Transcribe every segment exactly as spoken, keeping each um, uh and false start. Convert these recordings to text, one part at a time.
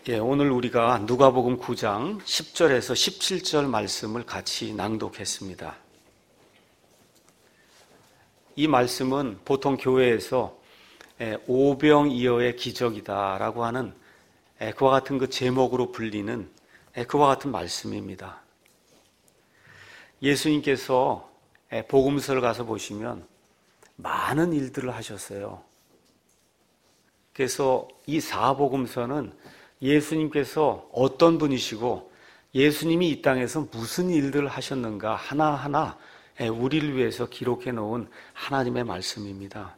예, 오늘 우리가 누가복음 구 장 십 절에서 십칠 절 말씀을 같이 낭독했습니다. 이 말씀은 보통 교회에서 오병이어의 기적이다라고 하는 그와 같은 그 제목으로 불리는 그와 같은 말씀입니다. 예수님께서 복음서를 가서 보시면 많은 일들을 하셨어요. 그래서 이 사복음서는 예수님께서 어떤 분이시고 예수님이 이 땅에서 무슨 일들을 하셨는가 하나하나 우리를 위해서 기록해 놓은 하나님의 말씀입니다.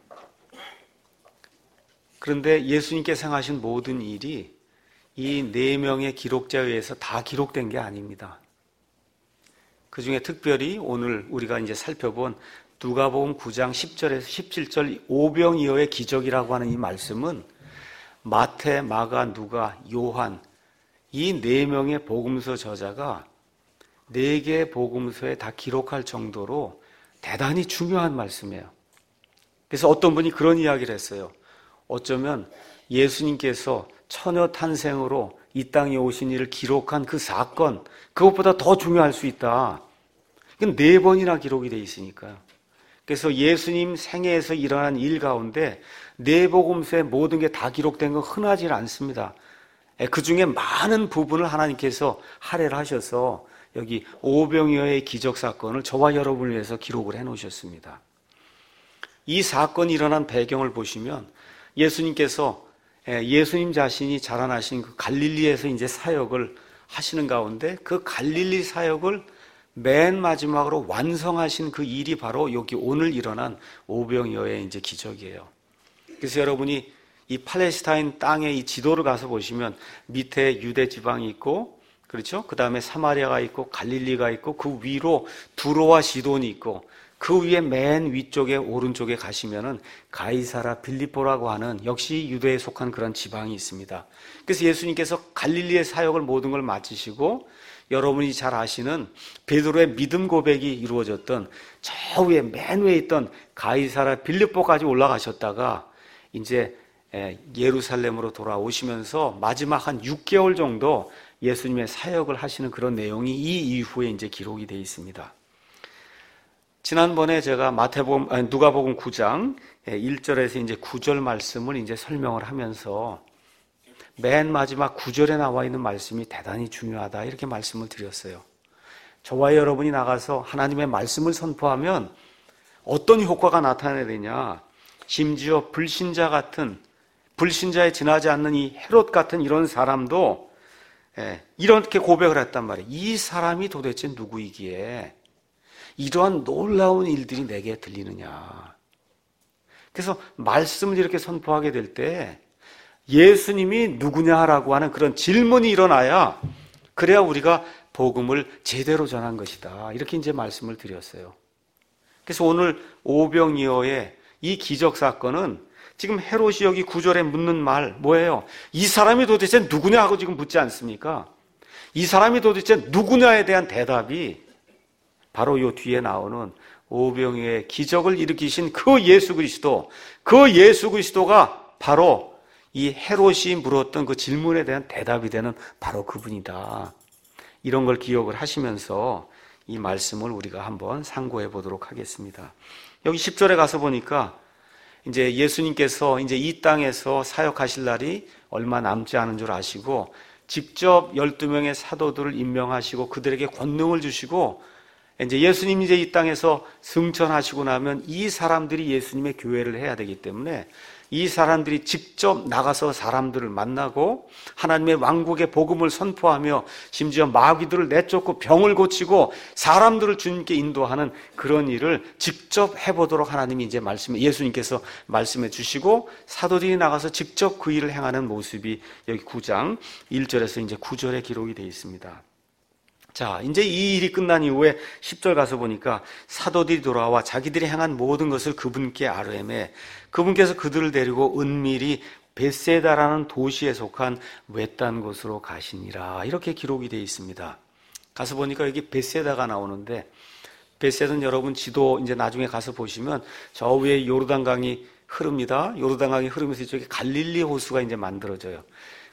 그런데 예수님께서 행하신 모든 일이 이 네 명의 기록자에 의해서 다 기록된 게 아닙니다. 그 중에 특별히 오늘 우리가 이제 살펴본 누가복음 구 장 십 절에서 십칠 절 오병이어의 기적이라고 하는 이 말씀은 마태, 마가, 누가, 요한 이 네 명의 복음서 저자가 네 개의 복음서에 다 기록할 정도로 대단히 중요한 말씀이에요. 그래서 어떤 분이 그런 이야기를 했어요. 어쩌면 예수님께서 처녀 탄생으로 이 땅에 오신 일을 기록한 그 사건, 그것보다 더 중요할 수 있다. 이건 네 번이나 기록이 돼 있으니까요. 그래서 예수님 생애에서 일어난 일 가운데 네 복음서에 모든 게 다 기록된 건 흔하지 않습니다. 그 중에 많은 부분을 하나님께서 할애를 하셔서 여기 오병이어의 기적 사건을 저와 여러분을 위해서 기록을 해놓으셨습니다. 이 사건이 일어난 배경을 보시면 예수님께서 예수님 자신이 자라나신 그 갈릴리에서 이제 사역을 하시는 가운데 그 갈릴리 사역을 맨 마지막으로 완성하신 그 일이 바로 여기 오늘 일어난 오병이어의 이제 기적이에요. 그래서 여러분이 이 팔레스타인 땅의 이 지도를 가서 보시면 밑에 유대 지방이 있고, 그렇죠? 그 다음에 사마리아가 있고, 갈릴리가 있고, 그 위로 두로와 시돈이 있고, 그 위에 맨 위쪽에 오른쪽에 가시면은 가이사라 빌립보라고 하는 역시 유대에 속한 그런 지방이 있습니다. 그래서 예수님께서 갈릴리의 사역을 모든 걸 마치시고 여러분이 잘 아시는 베드로의 믿음 고백이 이루어졌던 저 위에 맨 위에 있던 가이사라 빌립보까지 올라가셨다가 이제 예루살렘으로 돌아오시면서 마지막 한 육 개월 정도 예수님의 사역을 하시는 그런 내용이 이 이후에 이제 기록이 되어 있습니다. 지난번에 제가 마태복음, 아니, 누가복음 구 장 일 절에서 이제 구 절 말씀을 이제 설명을 하면서 맨 마지막 구 절에 나와 있는 말씀이 대단히 중요하다 이렇게 말씀을 드렸어요. 저와 여러분이 나가서 하나님의 말씀을 선포하면 어떤 효과가 나타나야 되냐, 심지어 불신자 같은, 불신자에 지나지 않는 이 헤롯 같은 이런 사람도 이렇게 고백을 했단 말이에요. 이 사람이 도대체 누구이기에 이러한 놀라운 일들이 내게 들리느냐. 그래서 말씀을 이렇게 선포하게 될 때 예수님이 누구냐라고 하는 그런 질문이 일어나야, 그래야 우리가 복음을 제대로 전한 것이다 이렇게 이제 말씀을 드렸어요. 그래서 오늘 오병이어의 이 기적 사건은 지금 헤롯이 여기 구 절에 묻는 말 뭐예요? 이 사람이 도대체 누구냐 하고 지금 묻지 않습니까? 이 사람이 도대체 누구냐에 대한 대답이 바로 요 뒤에 나오는 오병이어의 기적을 일으키신 그 예수 그리스도, 그 예수 그리스도가 바로 이 헤롯이 물었던 그 질문에 대한 대답이 되는 바로 그분이다. 이런 걸 기억을 하시면서 이 말씀을 우리가 한번 상고해 보도록 하겠습니다. 여기 십 절에 가서 보니까 이제 예수님께서 이제 이 땅에서 사역하실 날이 얼마 남지 않은 줄 아시고 직접 열두 명의 사도들을 임명하시고 그들에게 권능을 주시고 이제 예수님이 이제 이 땅에서 승천하시고 나면 이 사람들이 예수님의 교회를 해야 되기 때문에 이 사람들이 직접 나가서 사람들을 만나고 하나님의 왕국의 복음을 선포하며 심지어 마귀들을 내쫓고 병을 고치고 사람들을 주님께 인도하는 그런 일을 직접 해보도록 하나님이 이제 말씀에, 예수님께서 말씀해 주시고 사도들이 나가서 직접 그 일을 행하는 모습이 여기 구 장 일 절에서 이제 구 절에 기록이 되어 있습니다. 자, 이제 이 일이 끝난 이후에 십 절 가서 보니까 사도들이 돌아와 자기들이 행한 모든 것을 그분께 아뢰매 그분께서 그들을 데리고 은밀히 벳세다라는 도시에 속한 외딴 곳으로 가시니라 이렇게 기록이 되어 있습니다. 가서 보니까 여기 벳세다가 나오는데 벳세다는 여러분 지도 이제 나중에 가서 보시면 저 위에 요르단강이 흐릅니다. 요르단강이 흐르면서 이쪽에 갈릴리 호수가 이제 만들어져요.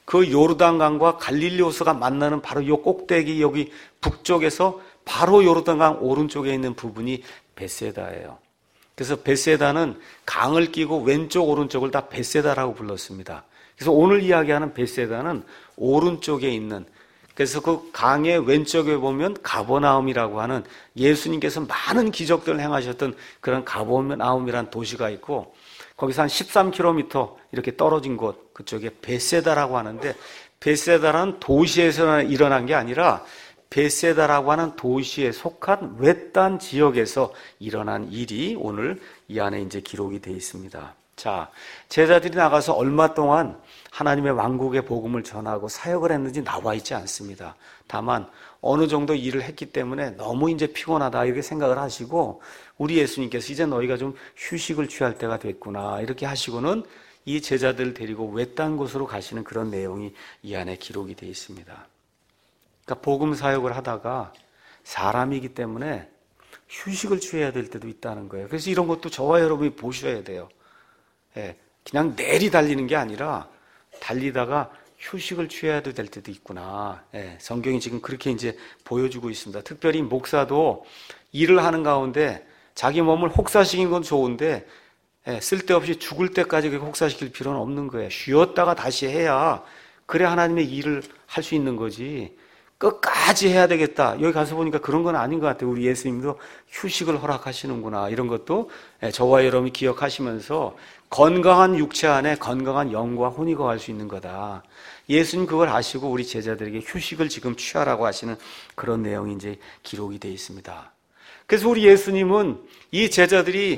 그 요르단강과 갈릴리 호수가 만나는 바로 요 꼭대기 여기 북쪽에서 바로 요르단강 오른쪽에 있는 부분이 벳세다예요. 그래서 벳세다는 강을 끼고 왼쪽 오른쪽을 다 벳세다라고 불렀습니다. 그래서 오늘 이야기하는 벳세다는 오른쪽에 있는, 그래서 그 강의 왼쪽에 보면 가버나움이라고 하는 예수님께서 많은 기적들을 행하셨던 그런 가버나움이라는 도시가 있고, 거기서 한 십삼 킬로미터 이렇게 떨어진 곳, 그쪽에 벳세다라고 하는데, 벳세다라는 도시에서 일어난 게 아니라 벳세다라고 하는 도시에 속한 외딴 지역에서 일어난 일이 오늘 이 안에 이제 기록이 되어 있습니다. 자, 제자들이 나가서 얼마 동안 하나님의 왕국의 복음을 전하고 사역을 했는지 나와 있지 않습니다. 다만 어느 정도 일을 했기 때문에 너무 이제 피곤하다 이렇게 생각을 하시고, 우리 예수님께서 이제 너희가 좀 휴식을 취할 때가 됐구나 이렇게 하시고는 이 제자들을 데리고 외딴 곳으로 가시는 그런 내용이 이 안에 기록이 되어 있습니다. 그러니까 복음 사역을 하다가 사람이기 때문에 휴식을 취해야 될 때도 있다는 거예요. 그래서 이런 것도 저와 여러분이 보셔야 돼요. 예, 그냥 내리 달리는 게 아니라 달리다가 휴식을 취해야 될 때도 있구나. 예, 성경이 지금 그렇게 이제 보여주고 있습니다. 특별히 목사도 일을 하는 가운데 자기 몸을 혹사시킨 건 좋은데, 예, 쓸데없이 죽을 때까지 그렇게 혹사시킬 필요는 없는 거예요. 쉬었다가 다시 해야 그래 하나님의 일을 할 수 있는 거지. 끝까지 해야 되겠다. 여기 가서 보니까 그런 건 아닌 것 같아요. 우리 예수님도 휴식을 허락하시는구나. 이런 것도 저와 여러분이 기억하시면서 건강한 육체 안에 건강한 영과 혼이 거할 수 있는 거다. 예수님 그걸 아시고 우리 제자들에게 휴식을 지금 취하라고 하시는 그런 내용이 이제 기록이 되어 있습니다. 그래서 우리 예수님은 이 제자들이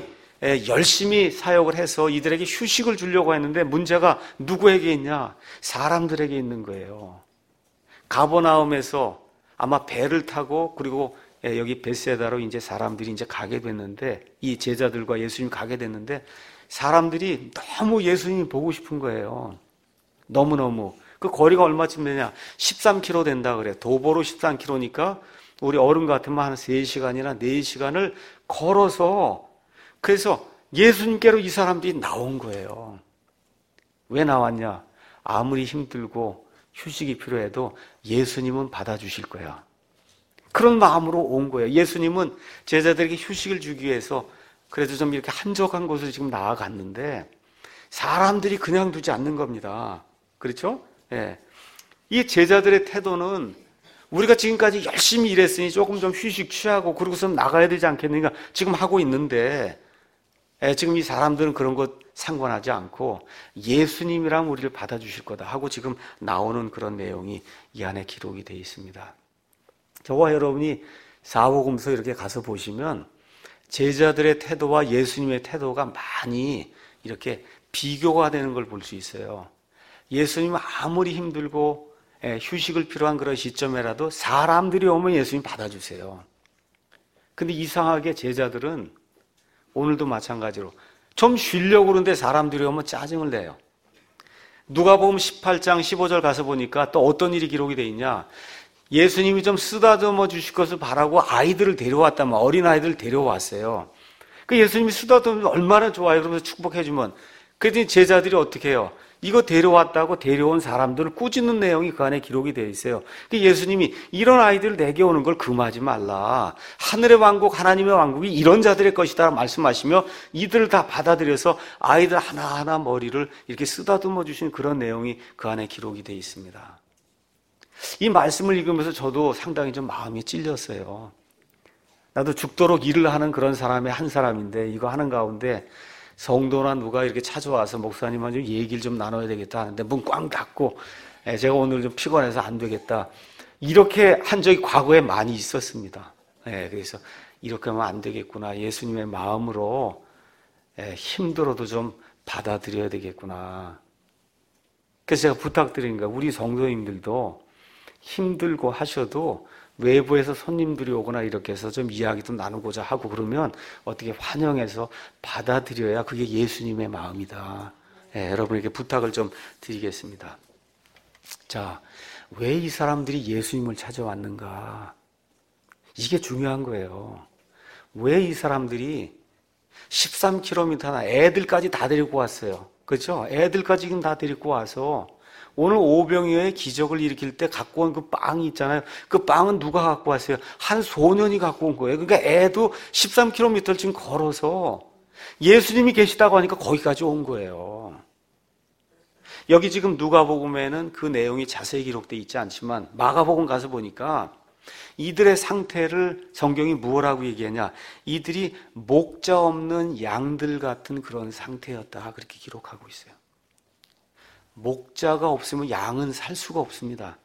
열심히 사역을 해서 이들에게 휴식을 주려고 했는데 문제가 누구에게 있냐? 사람들에게 있는 거예요. 가버나움에서 아마 배를 타고 그리고 여기 벳세다로 이제 사람들이 이제 가게 됐는데, 이 제자들과 예수님 가게 됐는데 사람들이 너무 예수님이 보고 싶은 거예요. 너무너무. 그 거리가 얼마쯤 되냐? 십삼 킬로미터 된다 그래요. 도보로 십삼 킬로미터니까 우리 어른 같으면 한 세 시간이나 네 시간을 걸어서, 그래서 예수님께로 이 사람들이 나온 거예요. 왜 나왔냐? 아무리 힘들고 휴식이 필요해도 예수님은 받아주실 거야. 그런 마음으로 온 거예요. 예수님은 제자들에게 휴식을 주기 위해서 그래도 좀 이렇게 한적한 곳으로 지금 나아갔는데 사람들이 그냥 두지 않는 겁니다. 그렇죠? 예. 이 제자들의 태도는 우리가 지금까지 열심히 일했으니 조금 좀 휴식 취하고 그러고서 나가야 되지 않겠느냐 지금 하고 있는데, 예, 지금 이 사람들은 그런 것 상관하지 않고 예수님이랑 우리를 받아주실 거다 하고 지금 나오는 그런 내용이 이 안에 기록이 되어 있습니다. 저와 여러분이 사복음서 이렇게 가서 보시면 제자들의 태도와 예수님의 태도가 많이 이렇게 비교가 되는 걸 볼 수 있어요. 예수님은 아무리 힘들고 휴식을 필요한 그런 시점에라도 사람들이 오면 예수님 받아주세요. 근데 이상하게 제자들은 오늘도 마찬가지로 좀 쉬려고 그러는데 사람들이 오면 짜증을 내요. 누가복음 십팔 장 십오 절 가서 보니까 또 어떤 일이 기록이 되어 있냐? 예수님이 좀 쓰다듬어 주실 것을 바라고 아이들을 데려왔다면, 어린아이들을 데려왔어요. 그 예수님이 쓰다듬으면 얼마나 좋아요. 그러면서 축복해주면. 그랬더니 제자들이 어떻게 해요? 이거 데려왔다고 데려온 사람들을 꾸짖는 내용이 그 안에 기록이 되어 있어요. 그 예수님이 이런 아이들을 내게 오는 걸 금하지 말라. 하늘의 왕국, 하나님의 왕국이 이런 자들의 것이다 말씀하시며 이들을 다 받아들여서 아이들 하나하나 머리를 이렇게 쓰다듬어 주신 그런 내용이 그 안에 기록이 되어 있습니다. 이 말씀을 읽으면서 저도 상당히 좀 마음이 찔렸어요. 나도 죽도록 일을 하는 그런 사람의 한 사람인데 이거 하는 가운데 성도나 누가 이렇게 찾아와서 목사님하고 좀 얘기를 좀 나눠야 되겠다 하는데 문 꽝 닫고 제가 오늘 좀 피곤해서 안 되겠다 이렇게 한 적이 과거에 많이 있었습니다. 그래서 이렇게 하면 안 되겠구나. 예수님의 마음으로 힘들어도 좀 받아들여야 되겠구나. 그래서 제가 부탁드리는 거예요. 우리 성도님들도 힘들고 하셔도 외부에서 손님들이 오거나 이렇게 해서 좀 이야기도 나누고자 하고 그러면 어떻게 환영해서 받아들여야 그게 예수님의 마음이다. 예, 여러분에게 부탁을 좀 드리겠습니다. 자, 왜 이 사람들이 예수님을 찾아왔는가? 이게 중요한 거예요. 왜 이 사람들이 십삼 킬로미터나 애들까지 다 데리고 왔어요. 그렇죠? 애들까지 지금 다 데리고 와서 오늘 오병이어의 기적을 일으킬 때 갖고 온 그 빵이 있잖아요. 그 빵은 누가 갖고 왔어요? 한 소년이 갖고 온 거예요. 그러니까 애도 십삼 킬로미터를 지금 걸어서 예수님이 계시다고 하니까 거기까지 온 거예요. 여기 지금 누가복음에는 그 내용이 자세히 기록되어 있지 않지만 마가복음 가서 보니까 이들의 상태를 성경이 무엇라고 얘기하냐? 이들이 목자 없는 양들 같은 그런 상태였다, 그렇게 기록하고 있어요. 목자가 없으면 양은 살 수가 없습니다.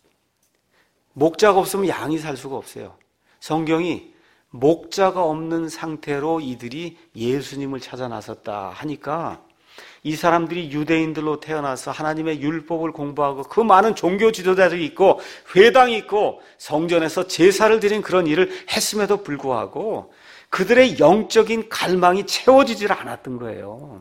목자가 없으면 양이 살 수가 없어요. 성경이 목자가 없는 상태로 이들이 예수님을 찾아 나섰다 하니까 이 사람들이 유대인들로 태어나서 하나님의 율법을 공부하고 그 많은 종교 지도자들이 있고 회당이 있고 성전에서 제사를 드린 그런 일을 했음에도 불구하고 그들의 영적인 갈망이 채워지질 않았던 거예요.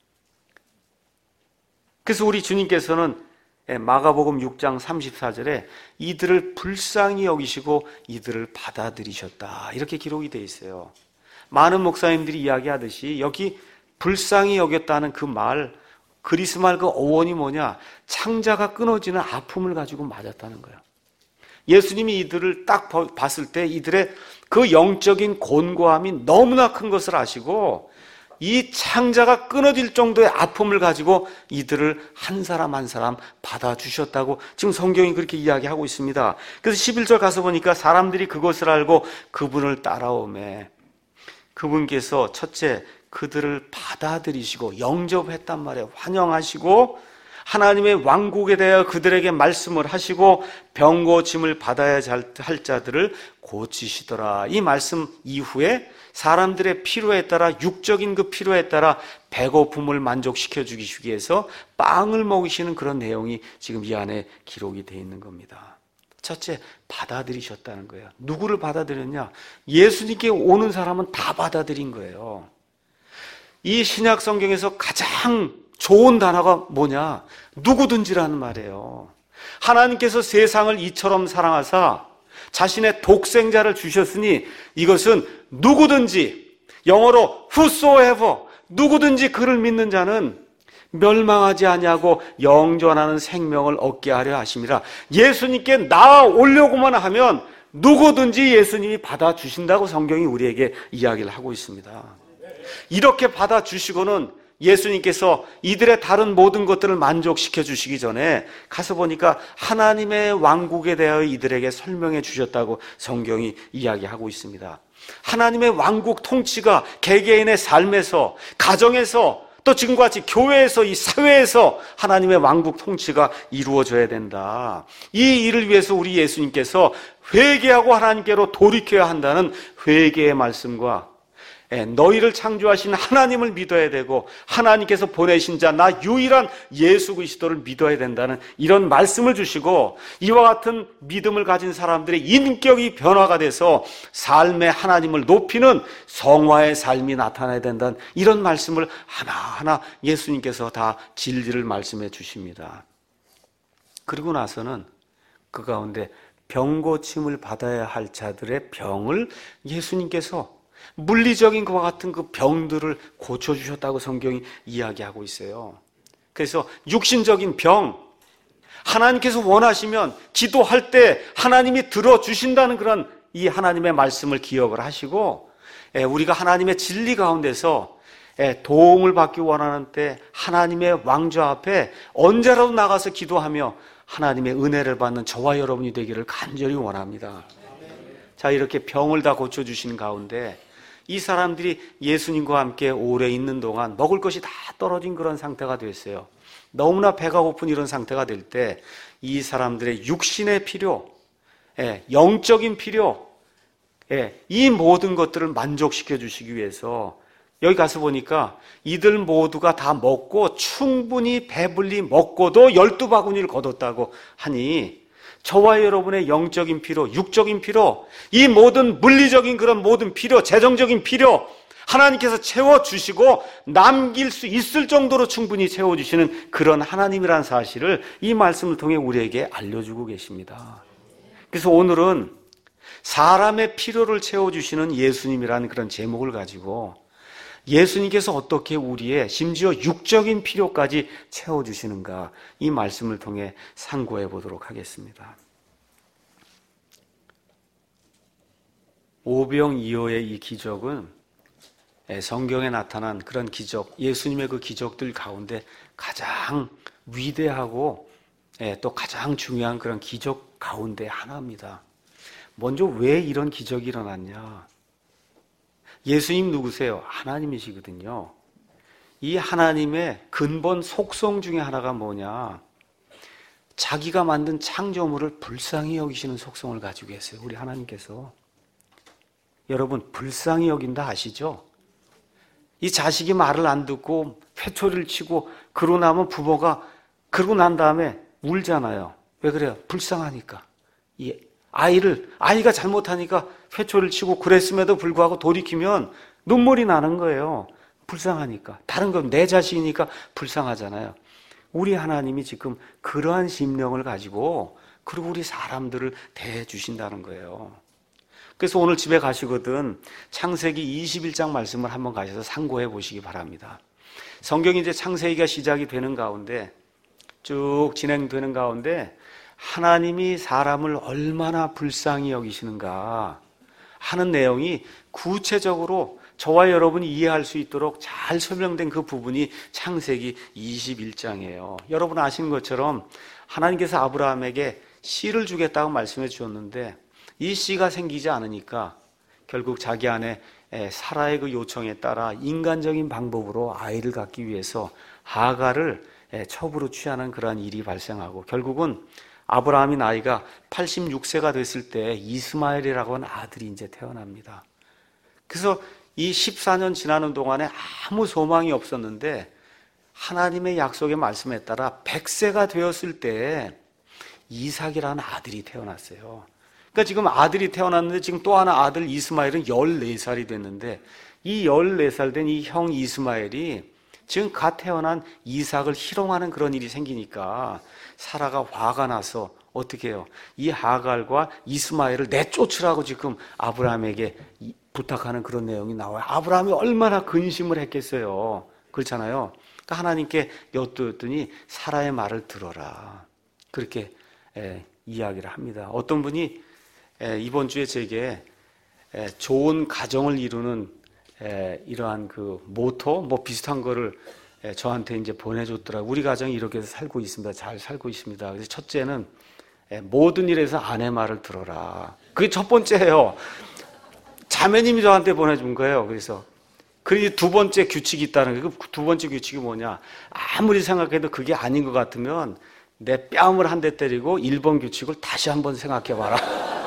그래서 우리 주님께서는 마가복음 육 장 삼십사 절에 이들을 불쌍히 여기시고 이들을 받아들이셨다, 이렇게 기록이 되어 있어요. 많은 목사님들이 이야기하듯이 여기 불쌍히 여겼다는 그 말, 그리스 말 그 어원이 뭐냐? 창자가 끊어지는 아픔을 가지고 맞았다는 거예요. 예수님이 이들을 딱 봤을 때 이들의 그 영적인 곤고함이 너무나 큰 것을 아시고 이 창자가 끊어질 정도의 아픔을 가지고 이들을 한 사람 한 사람 받아주셨다고 지금 성경이 그렇게 이야기하고 있습니다. 그래서 십일 절 가서 보니까 사람들이 그것을 알고 그분을 따라오매 그분께서 첫째 그들을 받아들이시고 영접했단 말이에요. 환영하시고 하나님의 왕국에 대하여 그들에게 말씀을 하시고 병 고침을 받아야 할 자들을 고치시더라. 이 말씀 이후에 사람들의 필요에 따라, 육적인 그 필요에 따라 배고픔을 만족시켜 주기 위해서 빵을 먹이시는 그런 내용이 지금 이 안에 기록이 되어 있는 겁니다. 첫째, 받아들이셨다는 거예요. 누구를 받아들였냐? 예수님께 오는 사람은 다 받아들인 거예요. 이 신약 성경에서 가장 좋은 단어가 뭐냐? 누구든지라는 말이에요. 하나님께서 세상을 이처럼 사랑하사 자신의 독생자를 주셨으니 이것은 누구든지, 영어로 whosoever, 누구든지 그를 믿는 자는 멸망하지 아니하고 영존하는 생명을 얻게 하려 하심이라. 예수님께 나아오려고만 하면 누구든지 예수님이 받아주신다고 성경이 우리에게 이야기를 하고 있습니다. 이렇게 받아주시고는 예수님께서 이들의 다른 모든 것들을 만족시켜 주시기 전에 가서 보니까 하나님의 왕국에 대하여 이들에게 설명해 주셨다고 성경이 이야기하고 있습니다. 하나님의 왕국 통치가 개개인의 삶에서, 가정에서, 또 지금과 같이 교회에서, 이 사회에서 하나님의 왕국 통치가 이루어져야 된다. 이 일을 위해서 우리 예수님께서 회개하고 하나님께로 돌이켜야 한다는 회개의 말씀과 너희를 창조하신 하나님을 믿어야 되고 하나님께서 보내신 자 나 유일한 예수 그리스도를 믿어야 된다는 이런 말씀을 주시고 이와 같은 믿음을 가진 사람들의 인격이 변화가 돼서 삶의 하나님을 높이는 성화의 삶이 나타나야 된다는 이런 말씀을 하나하나 예수님께서 다 진리를 말씀해 주십니다. 그리고 나서는 그 가운데 병 고침을 받아야 할 자들의 병을 예수님께서 물리적인 것과 같은 그 병들을 고쳐주셨다고 성경이 이야기하고 있어요. 그래서 육신적인 병, 하나님께서 원하시면 기도할 때 하나님이 들어주신다는 그런 이 하나님의 말씀을 기억을 하시고 우리가 하나님의 진리 가운데서 도움을 받기 원하는 때 하나님의 왕좌 앞에 언제라도 나가서 기도하며 하나님의 은혜를 받는 저와 여러분이 되기를 간절히 원합니다. 자, 이렇게 병을 다 고쳐주신 가운데 이 사람들이 예수님과 함께 오래 있는 동안 먹을 것이 다 떨어진 그런 상태가 됐어요. 너무나 배가 고픈 이런 상태가 될 때 이 사람들의 육신의 필요, 영적인 필요, 이 모든 것들을 만족시켜 주시기 위해서 여기 가서 보니까 이들 모두가 다 먹고 충분히 배불리 먹고도 열두 바구니를 거뒀다고 하니 저와 여러분의 영적인 필요, 육적인 필요, 이 모든 물리적인 그런 모든 필요, 재정적인 필요 하나님께서 채워주시고 남길 수 있을 정도로 충분히 채워주시는 그런 하나님이라는 사실을 이 말씀을 통해 우리에게 알려주고 계십니다. 그래서 오늘은 사람의 필요를 채워주시는 예수님이라는 그런 제목을 가지고 예수님께서 어떻게 우리의 심지어 육적인 필요까지 채워주시는가, 이 말씀을 통해 상고해 보도록 하겠습니다. 오병이어의 이 기적은 성경에 나타난 그런 기적, 예수님의 그 기적들 가운데 가장 위대하고 또 가장 중요한 그런 기적 가운데 하나입니다. 먼저 왜 이런 기적이 일어났냐? 예수님 누구세요? 하나님이시거든요. 이 하나님의 근본 속성 중에 하나가 뭐냐? 자기가 만든 창조물을 불쌍히 여기시는 속성을 가지고 계세요. 우리 하나님께서. 여러분, 불쌍히 여긴다 아시죠? 이 자식이 말을 안 듣고 회초리를 치고 그러고 나면 부모가 그러고 난 다음에 울잖아요. 왜 그래요? 불쌍하니까. 이 아이를, 아이가 잘못하니까 회초리를 치고 그랬음에도 불구하고 돌이키면 눈물이 나는 거예요. 불쌍하니까. 다른 건 내 자식이니까 불쌍하잖아요. 우리 하나님이 지금 그러한 심령을 가지고 그리고 우리 사람들을 대해 주신다는 거예요. 그래서 오늘 집에 가시거든 창세기 이십일 장 말씀을 한번 가셔서 상고해 보시기 바랍니다. 성경이 이제 창세기가 시작이 되는 가운데 쭉 진행되는 가운데 하나님이 사람을 얼마나 불쌍히 여기시는가 하는 내용이 구체적으로 저와 여러분이 이해할 수 있도록 잘 설명된 그 부분이 창세기 이십일 장이에요. 여러분 아시는 것처럼 하나님께서 아브라함에게 씨를 주겠다고 말씀해 주셨는데 이 씨가 생기지 않으니까 결국 자기 안에 사라의 그 요청에 따라 인간적인 방법으로 아이를 갖기 위해서 하갈을 첩으로 취하는 그러한 일이 발생하고 결국은 아브라함이 나이가 팔십육 세가 됐을 때 이스마엘이라고 하는 아들이 이제 태어납니다. 그래서 이 십사 년 지나는 동안에 아무 소망이 없었는데 하나님의 약속의 말씀에 따라 백 세가 되었을 때 이삭이라는 아들이 태어났어요. 그러니까 지금 아들이 태어났는데 지금 또 하나 아들 이스마엘은 열네 살이 됐는데 이 열네 살 된 이 형 이스마엘이 지금 갓 태어난 이삭을 희롱하는 그런 일이 생기니까 사라가 화가 나서 어떻게 해요? 이 하갈과 이스마엘을 내쫓으라고 지금 아브라함에게 부탁하는 그런 내용이 나와요. 아브라함이 얼마나 근심을 했겠어요. 그렇잖아요. 그러니까 하나님께 엿들었더니 사라의 말을 들어라. 그렇게 에, 이야기를 합니다. 어떤 분이 에, 이번 주에 제게 에, 좋은 가정을 이루는 에, 이러한 그 모토 뭐 비슷한 거를 에, 저한테 이제 보내줬더라고요. 우리 가정이 이렇게 해서 살고 있습니다. 잘 살고 있습니다. 그래서 첫째는 에, 모든 일에서 아내 말을 들어라. 그게 첫 번째예요. 자매님이 저한테 보내준 거예요. 그래서 그리고 두 번째 규칙이 있다는 거예요. 그 두 번째 규칙이 뭐냐? 아무리 생각해도 그게 아닌 것 같으면 내 뺨을 한 대 때리고 일 번 규칙을 다시 한번 생각해 봐라.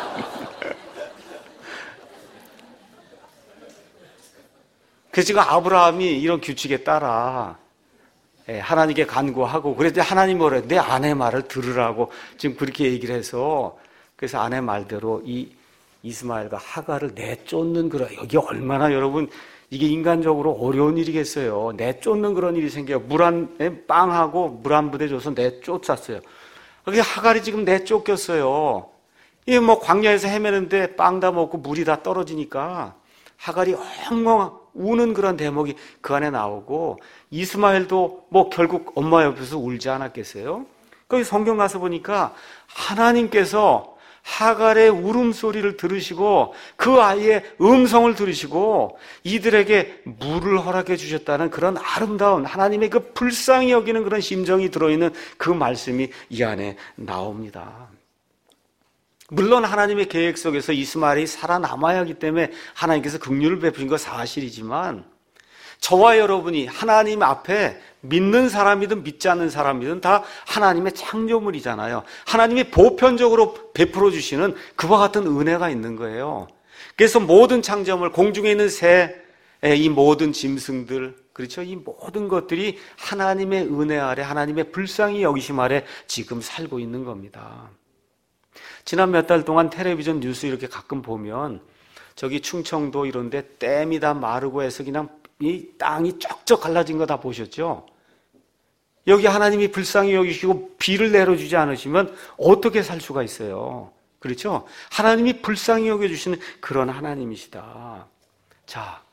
그래서 지금 아브라함이 이런 규칙에 따라 하나님께 간구하고 그랬더니 하나님 뭐래? 내 아내 말을 들으라고 지금 그렇게 얘기를 해서 그래서 아내 말대로 이 이스마엘과 하갈을 내쫓는 그런 여기 얼마나 여러분 이게 인간적으로 어려운 일이겠어요. 내쫓는 그런 일이 생겨요. 물 한 빵하고 물 한 부대 줘서 내쫓았어요. 그게 하갈이 지금 내쫓겼어요. 이게 뭐 광야에서 헤매는데 빵 다 먹고 물이 다 떨어지니까 하갈이 엉엉 우는 그런 대목이 그 안에 나오고 이스마엘도 뭐 결국 엄마 옆에서 울지 않았겠어요? 거기 성경 가서 보니까 하나님께서 하갈의 울음소리를 들으시고 그 아이의 음성을 들으시고 이들에게 물을 허락해 주셨다는 그런 아름다운 하나님의 그 불쌍히 여기는 그런 심정이 들어있는 그 말씀이 이 안에 나옵니다. 물론 하나님의 계획 속에서 이스마엘이 살아남아야 하기 때문에 하나님께서 긍휼을 베푸신 건 사실이지만 저와 여러분이 하나님 앞에 믿는 사람이든 믿지 않는 사람이든 다 하나님의 창조물이잖아요. 하나님이 보편적으로 베풀어 주시는 그와 같은 은혜가 있는 거예요. 그래서 모든 창조물, 공중에 있는 새, 이 모든 짐승들, 그렇죠? 이 모든 것들이 하나님의 은혜 아래, 하나님의 불쌍히 여기심 아래 지금 살고 있는 겁니다. 지난 몇 달 동안 텔레비전 뉴스 이렇게 가끔 보면 저기 충청도 이런데 댐이 다 마르고 해서 그냥 이 땅이 쩍쩍 갈라진 거 다 보셨죠? 여기 하나님이 불쌍히 여기시고 비를 내려주지 않으시면 어떻게 살 수가 있어요? 그렇죠? 하나님이 불쌍히 여겨주시는 그런 하나님이시다. 자,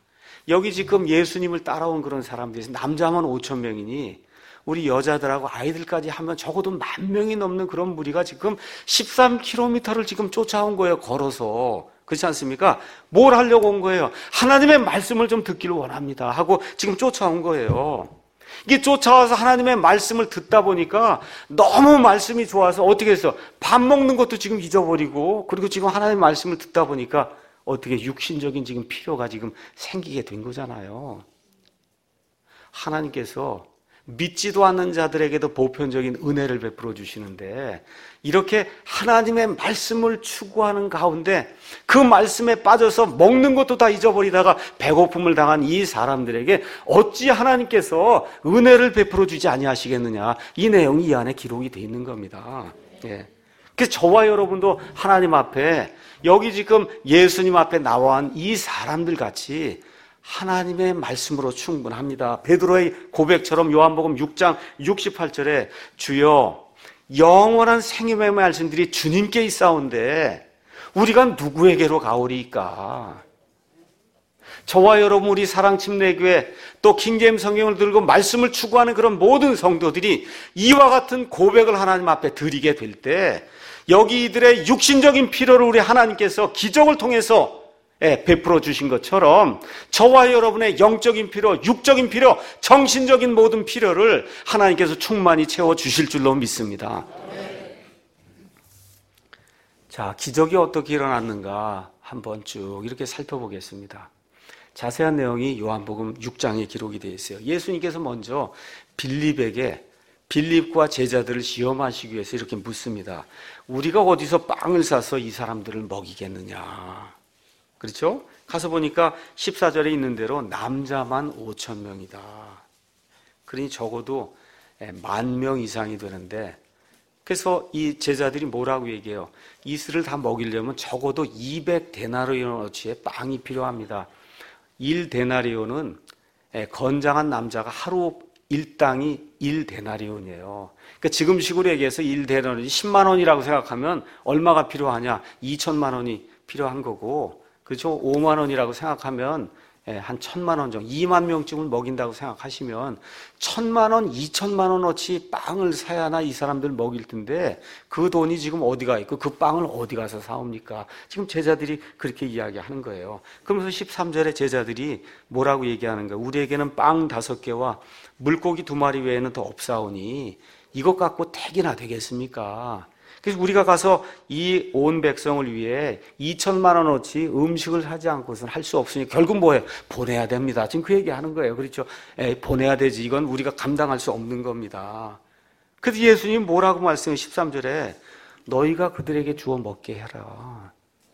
여기 지금 예수님을 따라온 그런 사람들이 남자만 오천 명이니 우리 여자들하고 아이들까지 하면 적어도 만 명이 넘는 그런 무리가 지금 십삼 킬로미터를 지금 쫓아온 거예요. 걸어서. 그렇지 않습니까? 뭘 하려고 온 거예요? 하나님의 말씀을 좀 듣기를 원합니다 하고 지금 쫓아온 거예요. 이게 쫓아와서 하나님의 말씀을 듣다 보니까 너무 말씀이 좋아서 어떻게 했어? 밥 먹는 것도 지금 잊어버리고, 그리고 지금 하나님의 말씀을 듣다 보니까 어떻게 육신적인 지금 필요가 지금 생기게 된 거잖아요. 하나님께서 믿지도 않는 자들에게도 보편적인 은혜를 베풀어 주시는데, 이렇게 하나님의 말씀을 추구하는 가운데 그 말씀에 빠져서 먹는 것도 다 잊어버리다가 배고픔을 당한 이 사람들에게 어찌 하나님께서 은혜를 베풀어 주지 아니하시겠느냐, 이 내용이 이 안에 기록이 되어 있는 겁니다. 예. 그래서 저와 여러분도 하나님 앞에, 여기 지금 예수님 앞에 나와온 이 사람들 같이 하나님의 말씀으로 충분합니다. 베드로의 고백처럼 요한복음 육 장 육십팔 절에 주여 영원한 생명의 말씀들이 주님께 있사온데 우리가 누구에게로 가오리까? 저와 여러분, 우리 사랑침례교회 또 킹제임스 성경을 들고 말씀을 추구하는 그런 모든 성도들이 이와 같은 고백을 하나님 앞에 드리게 될 때, 여기 이들의 육신적인 필요를 우리 하나님께서 기적을 통해서 예, 베풀어 주신 것처럼 저와 여러분의 영적인 필요, 육적인 필요, 정신적인 모든 필요를 하나님께서 충만히 채워 주실 줄로 믿습니다. 자, 기적이 어떻게 일어났는가 한번 쭉 이렇게 살펴보겠습니다. 자세한 내용이 요한복음 육 장에 기록이 되어 있어요. 예수님께서 먼저 빌립에게, 빌립과 제자들을 시험하시기 위해서 이렇게 묻습니다. 우리가 어디서 빵을 사서 이 사람들을 먹이겠느냐? 그렇죠? 가서 보니까 십사 절에 있는 대로 남자만 오천 명이다. 그러니 적어도 만 명 이상이 되는데, 그래서 이 제자들이 뭐라고 얘기해요? 이슬을 다 먹이려면 적어도 이백 데나리온어치의 빵이 필요합니다. 일 데나리온은 건장한 남자가 하루 일당이 일 데나리온이에요. 그러니까 지금식으로 얘기해서 일 데나리온이 십만 원이라고 생각하면 얼마가 필요하냐? 이천만 원이 필요한 거고, 그렇죠? 오만 원이라고 생각하면 한 천만 원 정도, 이만 명쯤을 먹인다고 생각하시면 천만 원, 이천만 원어치 빵을 사야나 이 사람들 먹일 텐데 그 돈이 지금 어디가 있고 그 빵을 어디 가서 사옵니까? 지금 제자들이 그렇게 이야기하는 거예요. 그러면서 십삼 절에 제자들이 뭐라고 얘기하는 거예요? 우리에게는 빵 다섯 개와 물고기 두 마리 외에는 더 없사오니 이것 갖고 택이나 되겠습니까? 그래서 우리가 가서 이 온 백성을 위해 이천만 원어치 음식을 하지 않고서는 할 수 없으니 결국 뭐예요? 보내야 됩니다. 지금 그 얘기하는 거예요. 그렇죠? 에이, 보내야 되지. 이건 우리가 감당할 수 없는 겁니다. 그래서 예수님 뭐라고 말씀해? 십삼 절에 너희가 그들에게 주어 먹게 해라.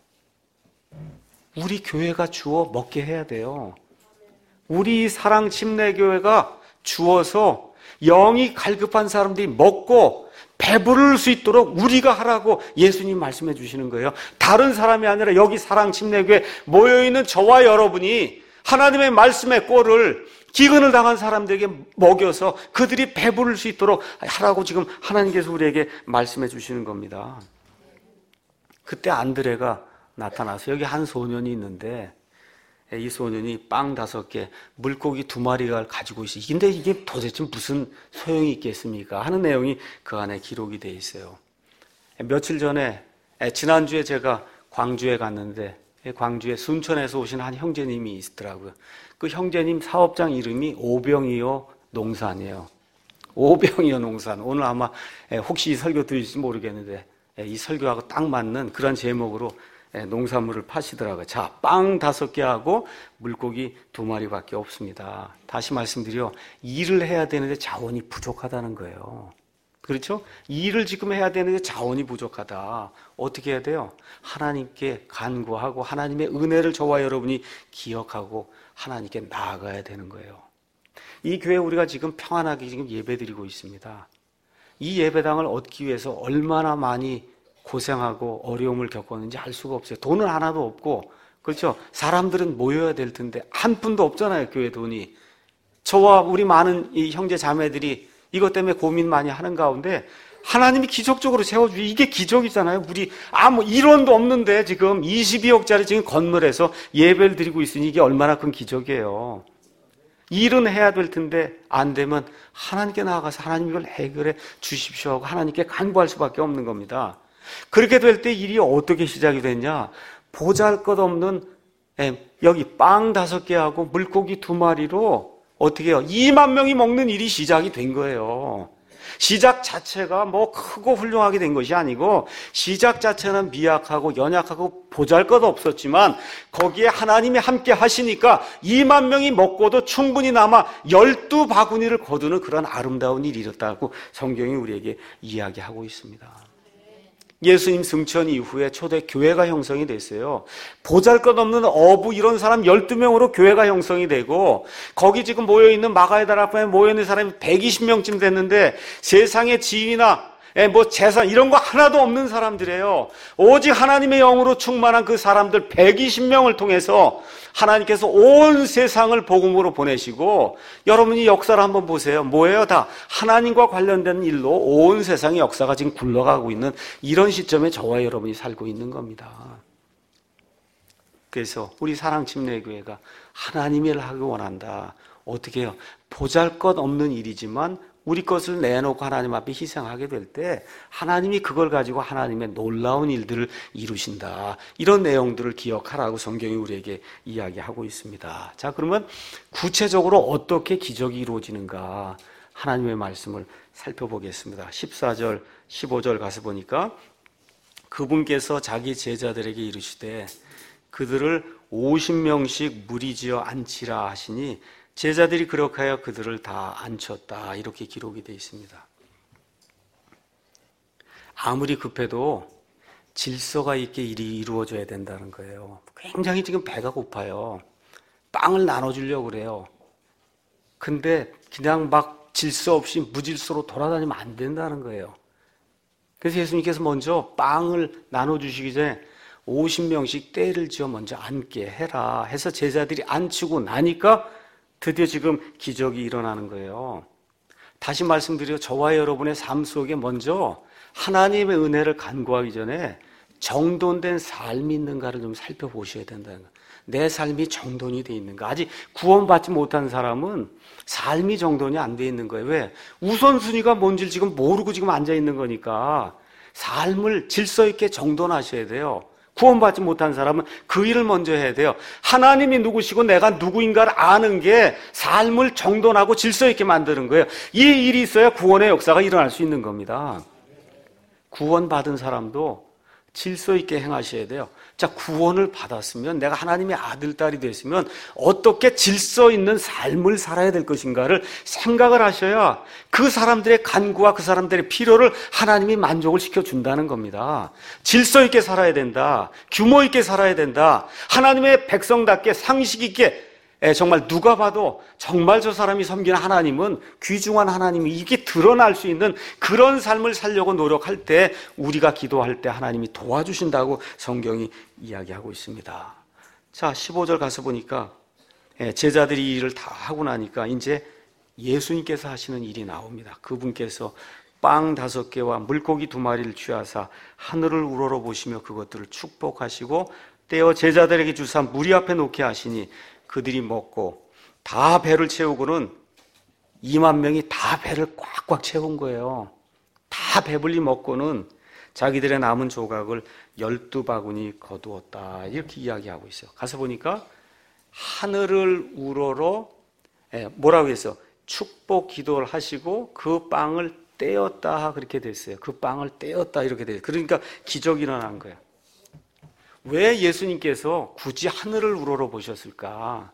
우리 교회가 주어 먹게 해야 돼요. 우리 사랑침례교회가 주어서 영이 갈급한 사람들이 먹고 배부를 수 있도록 우리가 하라고 예수님 말씀해 주시는 거예요. 다른 사람이 아니라 여기 사랑침례교회 모여있는 저와 여러분이 하나님의 말씀의 꼴을 기근을 당한 사람들에게 먹여서 그들이 배부를 수 있도록 하라고 지금 하나님께서 우리에게 말씀해 주시는 겁니다. 그때 안드레가 나타나서 여기 한 소년이 있는데 이 소년이 빵 다섯 개, 물고기 두 마리가 가지고 있어요. 근데 이게 도대체 무슨 소용이 있겠습니까? 하는 내용이 그 안에 기록이 되어 있어요. 며칠 전에, 지난주에 제가 광주에 갔는데 광주에 순천에서 오신 한 형제님이 있더라고요. 그 형제님 사업장 이름이 오병이어 농산이에요. 오병이어 농산. 오늘 아마 혹시 이 설교 들으실지 모르겠는데 이 설교하고 딱 맞는 그런 제목으로 농산물을 파시더라고요. 자, 빵 다섯 개하고 물고기 두 마리밖에 없습니다. 다시 말씀드려, 일을 해야 되는데 자원이 부족하다는 거예요. 그렇죠? 일을 지금 해야 되는데 자원이 부족하다. 어떻게 해야 돼요? 하나님께 간구하고 하나님의 은혜를 저와 여러분이 기억하고 하나님께 나아가야 되는 거예요. 이 교회 우리가 지금 평안하게 지금 예배드리고 있습니다. 이 예배당을 얻기 위해서 얼마나 많이 고생하고 어려움을 겪었는지 알 수가 없어요. 돈은 하나도 없고, 그렇죠? 사람들은 모여야 될 텐데 한 푼도 없잖아요, 교회 돈이. 저와 우리 많은 이 형제 자매들이 이것 때문에 고민 많이 하는 가운데 하나님이 기적적으로 세워주기, 이게 기적이잖아요. 우리 아무 일원도 없는데 지금 이십이억짜리 지금 건물에서 예배를 드리고 있으니 이게 얼마나 큰 기적이에요. 일은 해야 될 텐데 안 되면 하나님께 나아가서 하나님 이걸 해결해 주십시오 하고 하나님께 간구할 수밖에 없는 겁니다. 그렇게 될 때 일이 어떻게 시작이 됐냐? 보잘것없는 여기 빵 다섯 개하고 물고기 두 마리로 어떻게 해요? 이만 명이 먹는 일이 시작이 된 거예요. 시작 자체가 뭐 크고 훌륭하게 된 것이 아니고 시작 자체는 미약하고 연약하고 보잘것없었지만 거기에 하나님이 함께 하시니까 이만 명이 먹고도 충분히 남아 열두 바구니를 거두는 그런 아름다운 일이 일었다고 성경이 우리에게 이야기하고 있습니다. 예수님 승천 이후에 초대 교회가 형성이 됐어요. 보잘것없는 어부 이런 사람 열두 명으로 교회가 형성이 되고 거기 지금 모여있는 마가의 달 앞에 모여있는 사람이 백이십 명쯤 됐는데 세상의 지위나 뭐 재산 이런 거 하나도 없는 사람들이에요. 오직 하나님의 영으로 충만한 그 사람들 백이십 명을 통해서 하나님께서 온 세상을 복음으로 보내시고, 여러분이 역사를 한번 보세요. 뭐예요? 다 하나님과 관련된 일로 온 세상의 역사가 지금 굴러가고 있는 이런 시점에 저와 여러분이 살고 있는 겁니다. 그래서 우리 사랑침례교회가 하나님의 일을 하기 원한다. 어떻게 해요? 보잘것없는 일이지만 우리 것을 내놓고 하나님 앞에 희생하게 될 때 하나님이 그걸 가지고 하나님의 놀라운 일들을 이루신다. 이런 내용들을 기억하라고 성경이 우리에게 이야기하고 있습니다. 자, 그러면 구체적으로 어떻게 기적이 이루어지는가 하나님의 말씀을 살펴보겠습니다. 십사 절, 십오 절 가서 보니까 그분께서 자기 제자들에게 이르시되 그들을 오십 명씩 무리지어 앉히라 하시니 제자들이 그렇게 하여 그들을 다 앉혔다. 이렇게 기록이 되어 있습니다. 아무리 급해도 질서가 있게 일이 이루어져야 된다는 거예요. 굉장히 지금 배가 고파요. 빵을 나눠주려고 그래요. 근데 그냥 막 질서 없이 무질서로 돌아다니면 안 된다는 거예요. 그래서 예수님께서 먼저 빵을 나눠주시기 전에 오십 명씩 때를 지어 먼저 앉게 해라 해서 제자들이 앉히고 나니까 드디어 지금 기적이 일어나는 거예요. 다시 말씀드려 저와 여러분의 삶 속에 먼저 하나님의 은혜를 간구하기 전에 정돈된 삶이 있는가를 좀 살펴보셔야 된다는 거예요. 내 삶이 정돈이 돼 있는가. 아직 구원받지 못한 사람은 삶이 정돈이 안 돼 있는 거예요. 왜? 우선순위가 뭔지를 지금 모르고 지금 앉아 있는 거니까 삶을 질서 있게 정돈하셔야 돼요. 구원받지 못한 사람은 그 일을 먼저 해야 돼요. 하나님이 누구시고 내가 누구인가를 아는 게 삶을 정돈하고 질서 있게 만드는 거예요. 이 일이 있어야 구원의 역사가 일어날 수 있는 겁니다. 구원받은 사람도 질서 있게 행하셔야 돼요. 자, 구원을 받았으면 내가 하나님의 아들, 딸이 됐으면 어떻게 질서 있는 삶을 살아야 될 것인가를 생각을 하셔야 그 사람들의 간구와 그 사람들의 필요를 하나님이 만족을 시켜준다는 겁니다. 질서 있게 살아야 된다. 규모 있게 살아야 된다. 하나님의 백성답게 상식 있게, 정말 누가 봐도 정말 저 사람이 섬기는 하나님은 귀중한 하나님이 이게 드러날 수 있는 그런 삶을 살려고 노력할 때 우리가 기도할 때 하나님이 도와주신다고 성경이 이야기하고 있습니다. 자, 십오 절 가서 보니까 제자들이 이 일을 다 하고 나니까 이제 예수님께서 하시는 일이 나옵니다. 그분께서 빵 다섯 개와 물고기 두 마리를 취하사 하늘을 우러러 보시며 그것들을 축복하시고 떼어 제자들에게 주사 무리 앞에 놓게 하시니 그들이 먹고 다 배를 채우고는 이만 명이 다 배를 꽉꽉 채운 거예요. 다 배불리 먹고는 자기들의 남은 조각을 열두 바구니 거두었다. 이렇게 이야기하고 있어요. 가서 보니까 하늘을 우러러 뭐라고 했어요? 축복 기도를 하시고 그 빵을 떼었다. 그렇게 됐어요. 그 빵을 떼었다. 이렇게 됐어요. 그러니까 기적이 일어난 거예요. 왜 예수님께서 굳이 하늘을 우러러 보셨을까?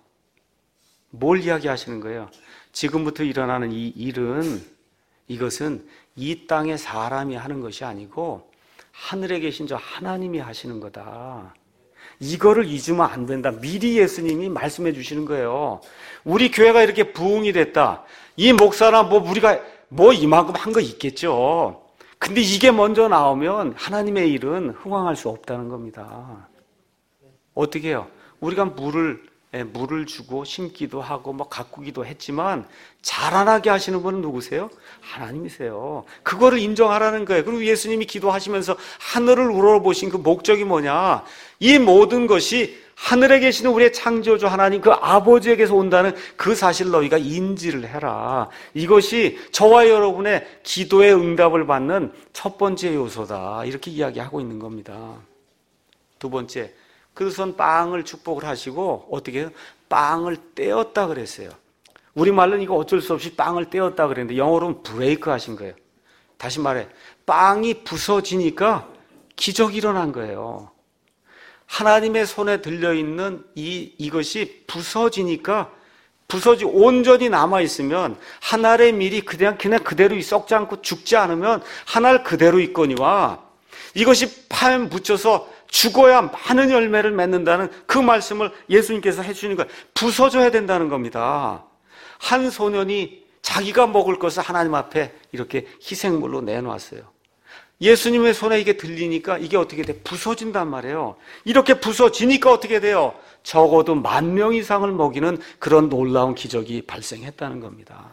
뭘 이야기하시는 거예요? 지금부터 일어나는 이 일은, 이것은 이 땅의 사람이 하는 것이 아니고 하늘에 계신 저 하나님이 하시는 거다. 이거를 잊으면 안 된다. 미리 예수님이 말씀해 주시는 거예요. 우리 교회가 이렇게 부흥이 됐다. 이 목사나 뭐 우리가 뭐 이만큼 한 거 있겠죠. 근데 이게 먼저 나오면 하나님의 일은 흥황할 수 없다는 겁니다. 어떻게 해요? 우리가 물을 물을 주고 심기도 하고 뭐 가꾸기도 했지만 자라나게 하시는 분은 누구세요? 하나님이세요. 그거를 인정하라는 거예요. 그리고 예수님이 기도하시면서 하늘을 우러러보신 그 목적이 뭐냐? 이 모든 것이 하늘에 계시는 우리의 창조주 하나님 그 아버지에게서 온다는 그 사실을 너희가 인지를 해라. 이것이 저와 여러분의 기도의 응답을 받는 첫 번째 요소다. 이렇게 이야기하고 있는 겁니다. 두 번째, 그래서 빵을 축복을 하시고 어떻게 해요? 빵을 떼었다 그랬어요. 우리말로는 이거 어쩔 수 없이 빵을 떼었다 그랬는데 영어로는 브레이크 하신 거예요. 다시 말해, 빵이 부서지니까 기적이 일어난 거예요. 하나님의 손에 들려있는 이, 이것이 부서지니까 부서지 온전히 남아있으면 한 알의 밀이 그냥, 그냥 그대로 썩지 않고 죽지 않으면 한 알 그대로 있거니와 이것이 파에 묻혀서 죽어야 많은 열매를 맺는다는 그 말씀을 예수님께서 해주시는 거예요. 부서져야 된다는 겁니다. 한 소년이 자기가 먹을 것을 하나님 앞에 이렇게 희생물로 내놓았어요. 예수님의 손에 이게 들리니까 이게 어떻게 돼? 부서진단 말이에요. 이렇게 부서지니까 어떻게 돼요? 적어도 만 명 이상을 먹이는 그런 놀라운 기적이 발생했다는 겁니다.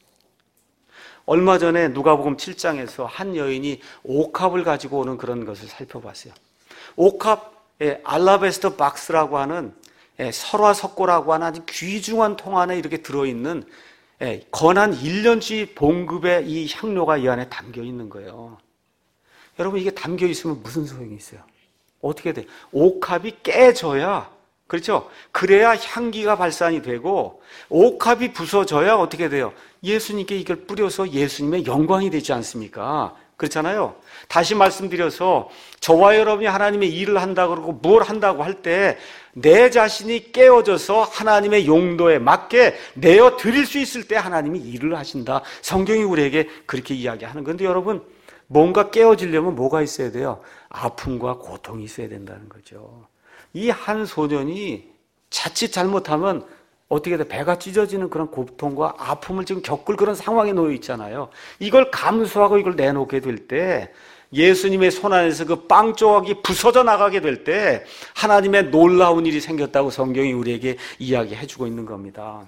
얼마 전에 누가복음 칠 장에서 한 여인이 옥합을 가지고 오는 그런 것을 살펴봤어요. 옥합, 예, 알라베스터 박스라고 하는 예, 설화석고라고 하는 아주 귀중한 통 안에 이렇게 들어있는 예, 건한 일 년치 봉급의 이 향료가 이 안에 담겨 있는 거예요. 여러분 이게 담겨 있으면 무슨 소용이 있어요? 어떻게 돼? 옥합이 깨져야, 그렇죠? 그래야 향기가 발산이 되고 옥합이 부서져야 어떻게 돼요? 예수님께 이걸 뿌려서 예수님의 영광이 되지 않습니까? 그렇잖아요. 다시 말씀드려서 저와 여러분이 하나님의 일을 한다고 그러고 뭘 한다고 할 때 내 자신이 깨어져서 하나님의 용도에 맞게 내어 드릴 수 있을 때 하나님이 일을 하신다. 성경이 우리에게 그렇게 이야기하는 건데 여러분 뭔가 깨어지려면 뭐가 있어야 돼요? 아픔과 고통이 있어야 된다는 거죠. 이 한 소년이 자칫 잘못하면 어떻게 돼? 배가 찢어지는 그런 고통과 아픔을 지금 겪을 그런 상황에 놓여 있잖아요. 이걸 감수하고 이걸 내놓게 될 때 예수님의 손 안에서 그 빵 조각이 부서져 나가게 될 때 하나님의 놀라운 일이 생겼다고 성경이 우리에게 이야기해주고 있는 겁니다.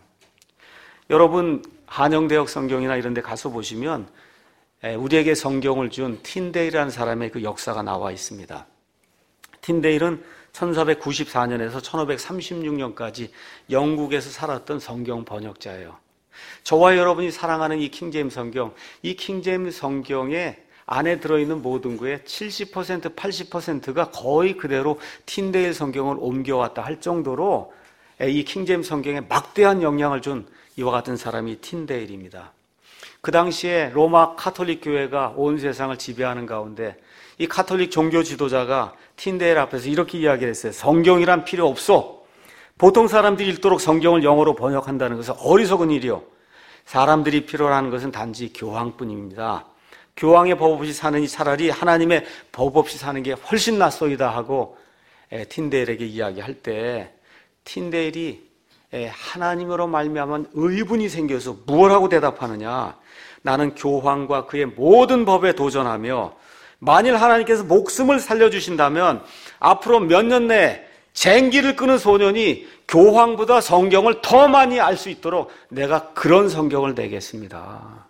여러분 한영대역 성경이나 이런 데 가서 보시면 우리에게 성경을 준 틴데일이라는 사람의 그 역사가 나와 있습니다. 틴데일은 천사백구십사 년에서 천오백삼십육 년까지 영국에서 살았던 성경 번역자예요. 저와 여러분이 사랑하는 이 킹제임스 성경, 이 킹제임스 성경에 안에 들어있는 모든 거의 칠십 퍼센트, 팔십 퍼센트가 거의 그대로 틴데일 성경을 옮겨왔다 할 정도로 이 킹제임스 성경에 막대한 영향을 준 이와 같은 사람이 틴데일입니다. 그 당시에 로마 카톨릭 교회가 온 세상을 지배하는 가운데 이 카톨릭 종교 지도자가 틴데일 앞에서 이렇게 이야기를 했어요. 성경이란 필요 없어. 보통 사람들이 읽도록 성경을 영어로 번역한다는 것은 어리석은 일이요. 사람들이 필요로 하는 것은 단지 교황뿐입니다. 교황의 법 없이 사느니 차라리 하나님의 법 없이 사는 게 훨씬 낫소이다 하고 틴데일에게 이야기할 때 틴데일이 하나님으로 말미암은 의분이 생겨서 무엇하고 대답하느냐? 나는 교황과 그의 모든 법에 도전하며 만일 하나님께서 목숨을 살려주신다면 앞으로 몇 년 내에 쟁기를 끄는 소년이 교황보다 성경을 더 많이 알 수 있도록 내가 그런 성경을 내겠습니다.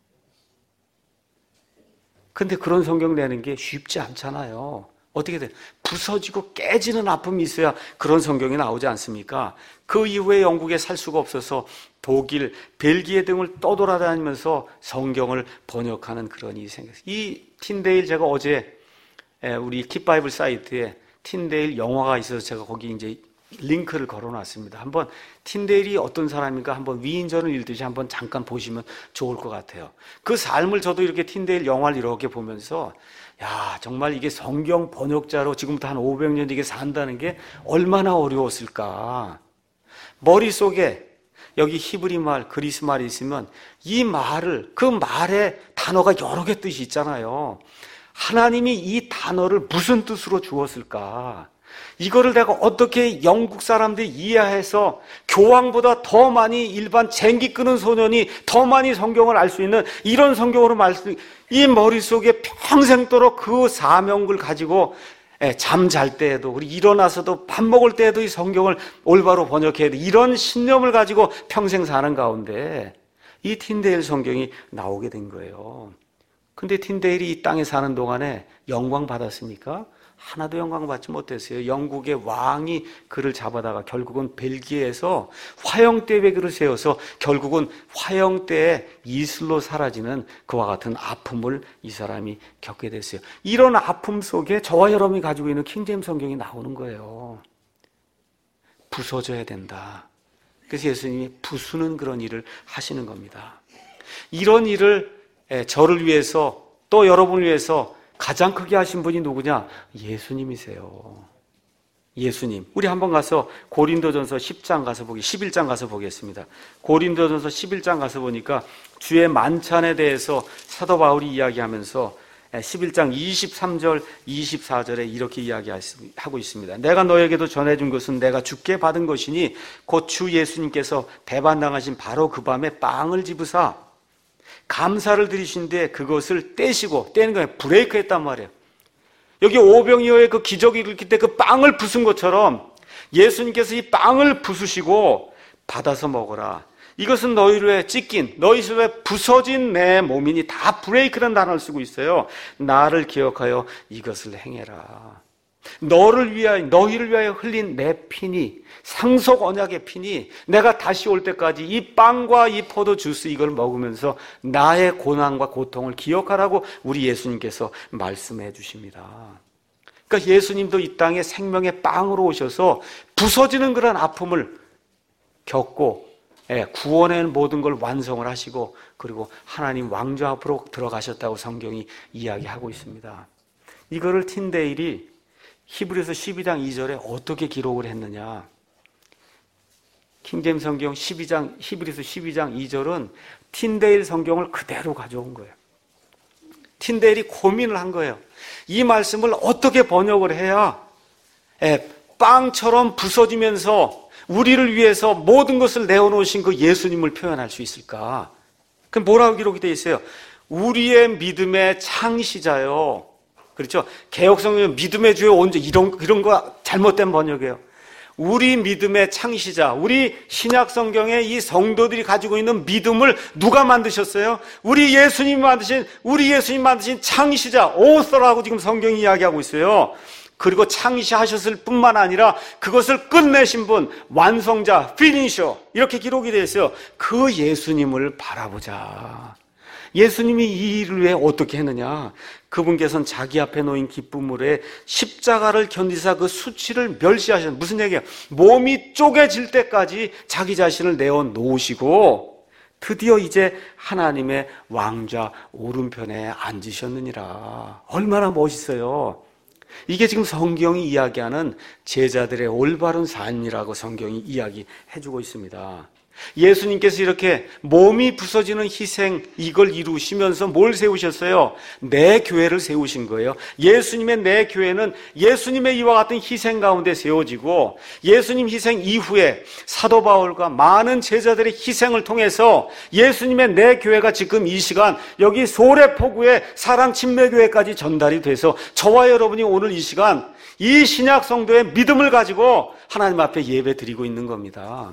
근데 그런 성경 내는 게 쉽지 않잖아요. 어떻게 돼? 부서지고 깨지는 아픔이 있어야 그런 성경이 나오지 않습니까? 그 이후에 영국에 살 수가 없어서 독일, 벨기에 등을 떠돌아다니면서 성경을 번역하는 그런 일이 생겼어요. 이 틴데일 제가 어제 우리 킵바이블 사이트에 틴데일 영화가 있어서 제가 거기 이제 링크를 걸어놨습니다. 한번 틴데일이 어떤 사람인가 한번 위인전을 읽듯이 한번 잠깐 보시면 좋을 것 같아요. 그 삶을 저도 이렇게 틴데일 영화를 이렇게 보면서 야 정말 이게 성경 번역자로 지금부터 한 오백 년 이게 산다는 게 얼마나 어려웠을까. 머릿속에 여기 히브리 말, 그리스 말이 있으면 이 말을, 그 말에 단어가 여러 개 뜻이 있잖아요. 하나님이 이 단어를 무슨 뜻으로 주었을까? 이거를 내가 어떻게 영국 사람들이 이해해서 교황보다 더 많이 일반 쟁기 끄는 소년이 더 많이 성경을 알 수 있는 이런 성경으로 말씀, 이 머릿속에 평생도록 그 사명을 가지고 잠 잘 때에도, 우리 일어나서도, 밥 먹을 때에도 이 성경을 올바로 번역해야 돼. 이런 신념을 가지고 평생 사는 가운데 이 틴데일 성경이 나오게 된 거예요. 근데 틴데일이 이 땅에 사는 동안에 영광 받았습니까? 하나도 영광 받지 못했어요. 영국의 왕이 그를 잡아다가 결국은 벨기에에서 화형대 배기를 세워서 결국은 화형대에 이슬로 사라지는 그와 같은 아픔을 이 사람이 겪게 됐어요. 이런 아픔 속에 저와 여러분이 가지고 있는 킹제임스 성경이 나오는 거예요. 부서져야 된다. 그래서 예수님이 부수는 그런 일을 하시는 겁니다. 이런 일을 저를 위해서 또 여러분을 위해서 가장 크게 하신 분이 누구냐? 예수님이세요. 예수님. 우리 한번 가서 고린도전서 십 장 가서 보기, 십일 장 가서 보겠습니다. 고린도전서 십일 장 가서 보니까 주의 만찬에 대해서 사도 바울이 이야기하면서 십일 장 이십삼 절, 이십사 절에 이렇게 이야기하고 있습니다. 내가 너에게도 전해준 것은 내가 주께 받은 것이니 곧 주 예수님께서 배반당하신 바로 그 밤에 빵을 집으사 감사를 드리신 뒤에 그것을 떼시고, 떼는 거예요. 브레이크 했단 말이에요. 여기 오병이어의 그 기적이 일으킬 때 그 빵을 부순 것처럼 예수님께서 이 빵을 부수시고 받아서 먹어라. 이것은 너희를 위해 찢긴, 너희를 위해 부서진 내 몸이니, 다 브레이크라는 단어를 쓰고 있어요. 나를 기억하여 이것을 행해라. 너를 위하여, 너희를 위하여 흘린 내 피니, 상속 언약의 피니, 내가 다시 올 때까지 이 빵과 이 포도 주스 이걸 먹으면서 나의 고난과 고통을 기억하라고 우리 예수님께서 말씀해 주십니다. 그러니까 예수님도 이 땅에 생명의 빵으로 오셔서 부서지는 그런 아픔을 겪고 구원의 모든 걸 완성을 하시고, 그리고 하나님 왕좌 앞으로 들어가셨다고 성경이 이야기하고 있습니다. 이거를 틴데일이 히브리서 십이 장 이 절에 어떻게 기록을 했느냐? 킹제임스 성경 십이 장, 히브리서 십이 장 이 절은 틴데일 성경을 그대로 가져온 거예요. 틴데일이 고민을 한 거예요. 이 말씀을 어떻게 번역을 해야 에, 빵처럼 부서지면서 우리를 위해서 모든 것을 내어놓으신 그 예수님을 표현할 수 있을까? 그럼 뭐라고 기록이 되어 있어요? 우리의 믿음의 창시자요. 그렇죠? 개혁성경 믿음의 주요 원조, 이런, 이런 거 잘못된 번역이에요. 우리 믿음의 창시자, 우리 신약성경의 이 성도들이 가지고 있는 믿음을 누가 만드셨어요? 우리 예수님이 만드신, 우리 예수님 만드신 창시자, 오서라고 지금 성경이 이야기하고 있어요. 그리고 창시하셨을 뿐만 아니라 그것을 끝내신 분, 완성자, 피니셔, 이렇게 기록이 되어 있어요. 그 예수님을 바라보자. 예수님이 이 일을 왜 어떻게 했느냐? 그분께서는 자기 앞에 놓인 기쁨으로 십자가를 견디사 그 수치를 멸시하셨는, 무슨 얘기야? 몸이 쪼개질 때까지 자기 자신을 내어놓으시고 드디어 이제 하나님의 왕좌 오른편에 앉으셨느니라. 얼마나 멋있어요. 이게 지금 성경이 이야기하는 제자들의 올바른 삶이라고 성경이 이야기해주고 있습니다. 예수님께서 이렇게 몸이 부서지는 희생, 이걸 이루시면서 뭘 세우셨어요? 내 교회를 세우신 거예요. 예수님의 내 교회는 예수님의 이와 같은 희생 가운데 세워지고, 예수님 희생 이후에 사도 바울과 많은 제자들의 희생을 통해서 예수님의 내 교회가 지금 이 시간 여기 소래포구의 사랑 침례교회까지 전달이 돼서 저와 여러분이 오늘 이 시간 이 신약 성도의 믿음을 가지고 하나님 앞에 예배 드리고 있는 겁니다.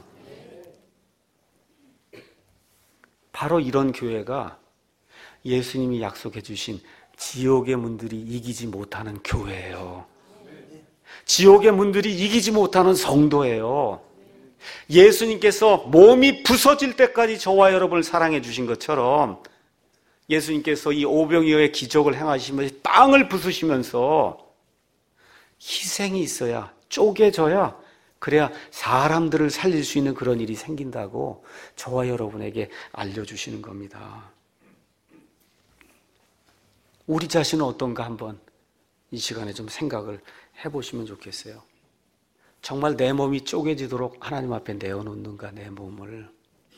바로 이런 교회가 예수님이 약속해 주신 지옥의 문들이 이기지 못하는 교회예요. 지옥의 문들이 이기지 못하는 성도예요. 예수님께서 몸이 부서질 때까지 저와 여러분을 사랑해 주신 것처럼 예수님께서 이 오병이어의 기적을 행하시면서 빵을 부수시면서 희생이 있어야, 쪼개져야, 그래야 사람들을 살릴 수 있는 그런 일이 생긴다고 저와 여러분에게 알려주시는 겁니다. 우리 자신은 어떤가 한번 이 시간에 좀 생각을 해보시면 좋겠어요. 정말 내 몸이 쪼개지도록 하나님 앞에 내어놓는가, 내 몸을.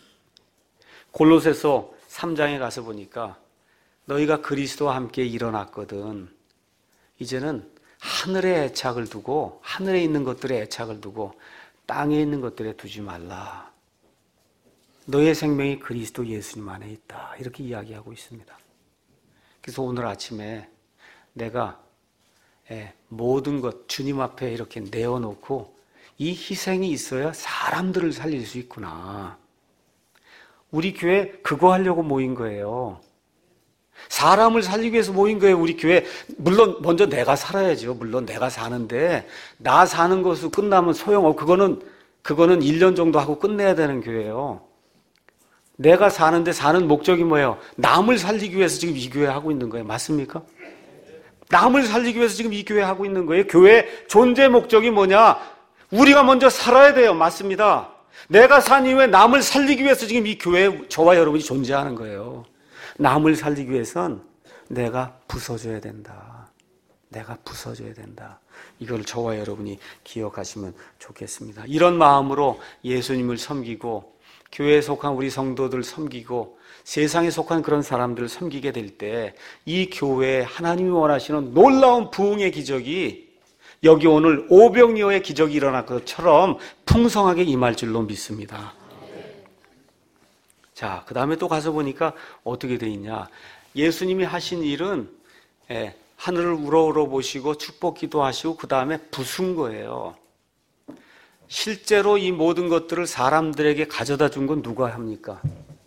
골로새서 삼 장에 가서 보니까 너희가 그리스도와 함께 일어났거든. 이제는 하늘에 애착을 두고, 하늘에 있는 것들에 애착을 두고 땅에 있는 것들에 두지 말라. 너의 생명이 그리스도 예수님 안에 있다. 이렇게 이야기하고 있습니다. 그래서 오늘 아침에 내가 예, 모든 것 주님 앞에 이렇게 내어놓고 이 희생이 있어야 사람들을 살릴 수 있구나. 우리 교회 그거 하려고 모인 거예요. 사람을 살리기 위해서 모인 거예요. 우리 교회. 물론 먼저 내가 살아야죠. 물론 내가 사는데 나 사는 것으로 끝나면 소용없고 그거는 그거는 일 년 정도 하고 끝내야 되는 교회예요. 내가 사는데 사는 목적이 뭐예요? 남을 살리기 위해서 지금 이 교회 하고 있는 거예요. 맞습니까? 남을 살리기 위해서 지금 이 교회 하고 있는 거예요. 교회 존재 목적이 뭐냐? 우리가 먼저 살아야 돼요. 맞습니다. 내가 산 이후에 남을 살리기 위해서 지금 이 교회에 저와 여러분이 존재하는 거예요. 남을 살리기 위해선 내가 부서져야 된다. 내가 부서져야 된다. 이걸 저와 여러분이 기억하시면 좋겠습니다. 이런 마음으로 예수님을 섬기고 교회에 속한 우리 성도들 섬기고 세상에 속한 그런 사람들을 섬기게 될 때 이 교회에 하나님이 원하시는 놀라운 부흥의 기적이 여기 오늘 오병이어의 기적이 일어날 것처럼 풍성하게 임할 줄로 믿습니다. 자, 그 다음에 또 가서 보니까 어떻게 돼 있냐. 예수님이 하신 일은 예, 하늘을 우러우러 보시고 축복 기도하시고 그 다음에 부순 거예요. 실제로 이 모든 것들을 사람들에게 가져다 준 건 누가 합니까?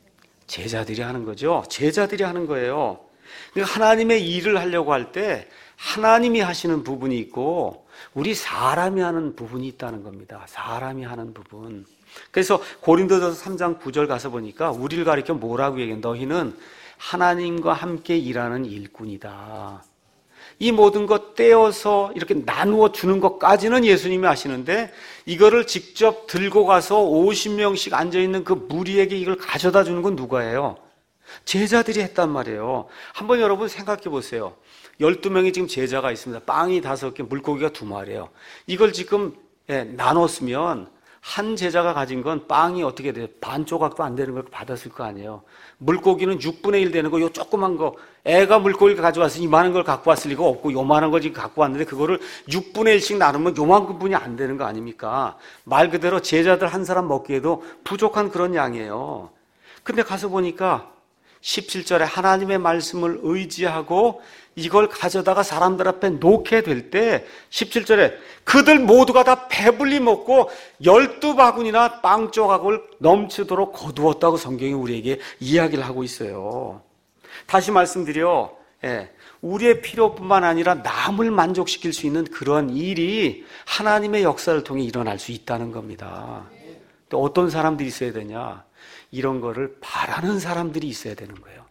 제자들이 하는 거죠. 제자들이 하는 거예요. 그러니까 하나님의 일을 하려고 할 때 하나님이 하시는 부분이 있고 우리 사람이 하는 부분이 있다는 겁니다. 사람이 하는 부분. 그래서 고린도전서 삼 장 구 절 가서 보니까 우리를 가리켜 뭐라고 얘기해? 너희는 하나님과 함께 일하는 일꾼이다. 이 모든 것 떼어서 이렇게 나누어 주는 것까지는 예수님이 하시는데 이거를 직접 들고 가서 오십 명씩 앉아있는 그 무리에게 이걸 가져다 주는 건 누가 해요? 제자들이 했단 말이에요. 한번 여러분 생각해 보세요. 열두 명이 지금 제자가 있습니다. 빵이 다섯 개, 물고기가 두 마리예요. 이걸 지금 예, 나눴으면 한 제자가 가진 건 빵이 어떻게 돼요? 반 조각도 안 되는 걸 받았을 거 아니에요. 물고기는 육분의 일 되는 거, 요 조그만 거, 애가 물고기를 가져와서 이만한 걸 갖고 왔을 리가 없고 요만한 걸 지금 갖고 왔는데 그거를 육분의 일씩 나누면 요만큼 분이 안 되는 거 아닙니까? 말 그대로 제자들 한 사람 먹기에도 부족한 그런 양이에요. 근데 가서 보니까 십칠 절에 하나님의 말씀을 의지하고 이걸 가져다가 사람들 앞에 놓게 될 때 십칠 절에 그들 모두가 다 배불리 먹고 열두 바구니나 빵 조각을 넘치도록 거두었다고 성경이 우리에게 이야기를 하고 있어요. 다시 말씀드려 예, 우리의 필요뿐만 아니라 남을 만족시킬 수 있는 그런 일이 하나님의 역사를 통해 일어날 수 있다는 겁니다. 또 어떤 사람들이 있어야 되냐? 이런 거를 바라는 사람들이 있어야 되는 거예요.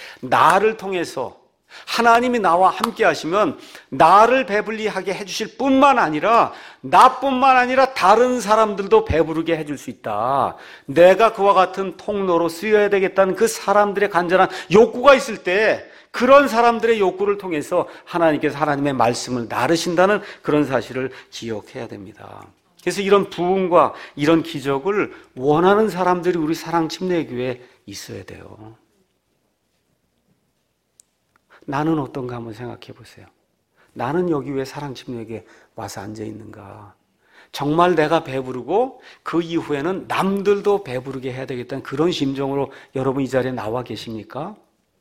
나를 통해서 하나님이 나와 함께 하시면 나를 배불리 하게 해주실 뿐만 아니라 나뿐만 아니라 다른 사람들도 배부르게 해줄 수 있다. 내가 그와 같은 통로로 쓰여야 되겠다는 그 사람들의 간절한 욕구가 있을 때 그런 사람들의 욕구를 통해서 하나님께서 하나님의 말씀을 나르신다는 그런 사실을 기억해야 됩니다. 그래서 이런 부흥과 이런 기적을 원하는 사람들이 우리 사랑침례교회에 있어야 돼요. 나는 어떤가 한번 생각해 보세요. 나는 여기 왜 사랑침례교회에 와서 앉아 있는가? 정말 내가 배부르고 그 이후에는 남들도 배부르게 해야 되겠다는 그런 심정으로 여러분 이 자리에 나와 계십니까?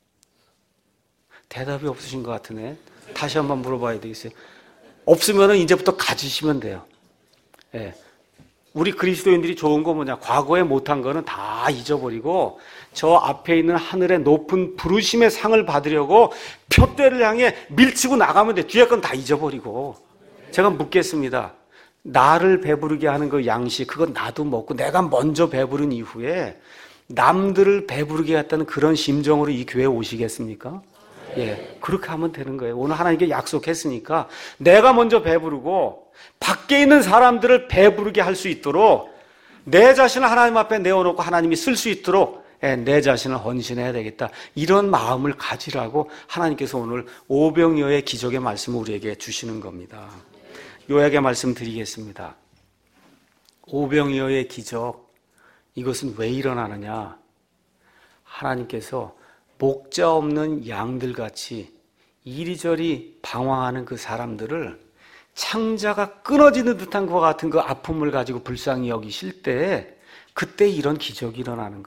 대답이 없으신 것 같으네. 다시 한번 물어봐야 되겠어요. 없으면 이제부터 가지시면 돼요. 예. 우리 그리스도인들이 좋은 거 뭐냐? 과거에 못한 거는 다 잊어버리고 저 앞에 있는 하늘의 높은 부르심의 상을 받으려고 표대를 향해 밀치고 나가면 돼. 뒤에 건 다 잊어버리고. 제가 묻겠습니다. 나를 배부르게 하는 그 양식, 그건 나도 먹고 내가 먼저 배부른 이후에 남들을 배부르게 했다는 그런 심정으로 이 교회에 오시겠습니까? 예, 그렇게 하면 되는 거예요. 오늘 하나님께 약속했으니까 내가 먼저 배부르고 밖에 있는 사람들을 배부르게 할 수 있도록 내 자신을 하나님 앞에 내어놓고 하나님이 쓸 수 있도록 예, 내 자신을 헌신해야 되겠다. 이런 마음을 가지라고 하나님께서 오늘 오병이어의 기적의 말씀을 우리에게 주시는 겁니다. 요약의 말씀 드리겠습니다. 오병이어의 기적, 이것은 왜 일어나느냐? 하나님께서 목자 없는 양들같이 이리저리 방황하는 그 사람들을 창자가 끊어지는 듯한 것과 같은 그 아픔을 가지고 불쌍히 여기실 때 그때 이런 기적이 일어나는 거예요.